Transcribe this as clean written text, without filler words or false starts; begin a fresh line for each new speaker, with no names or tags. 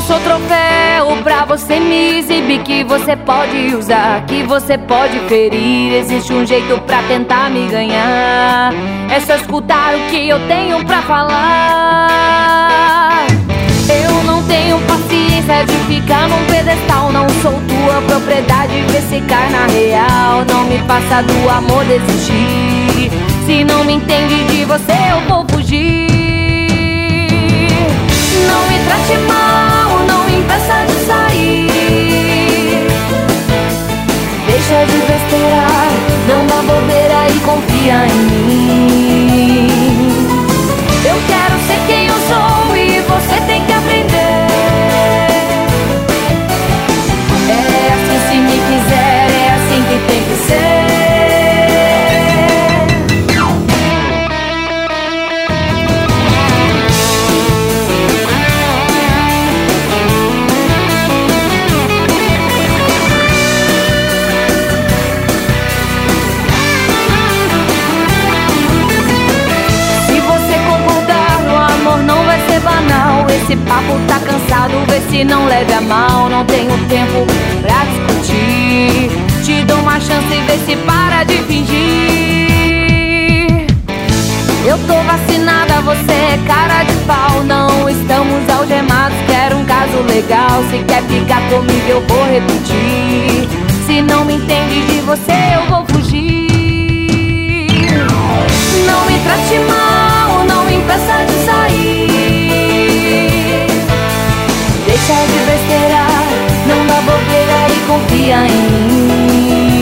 sou troféu pra você me exibir, que você pode usar, que você pode ferir. Existe um jeito pra tentar me ganhar, é só escutar o que eu tenho pra falar. Eu não tenho paciência de ficar num pedestal, não sou tua propriedade, vê se cai na real. Não me faça do amor desistir, se não me entende de você eu vou fugir. Não me trate mal, não me impeça de sair. Deixa de besteira, não dá bobeira e confia em mim. Eu quero ser quem eu sou e você tem que aprender. É assim se me quiser, é assim que tem que ser. Esse papo tá cansado, vê se não leve a mal. Não tenho tempo pra discutir, te dou uma chance e vê se para de fingir. Eu tô vacinada, você é cara de pau. Não estamos algemados, quero um caso legal. Se quer ficar comigo eu vou repetir, se não me entende de você eu vou fugir. Não me trate mal, não me impeça de sair. Deixa de besteira, não dá bobeira e confia em mim.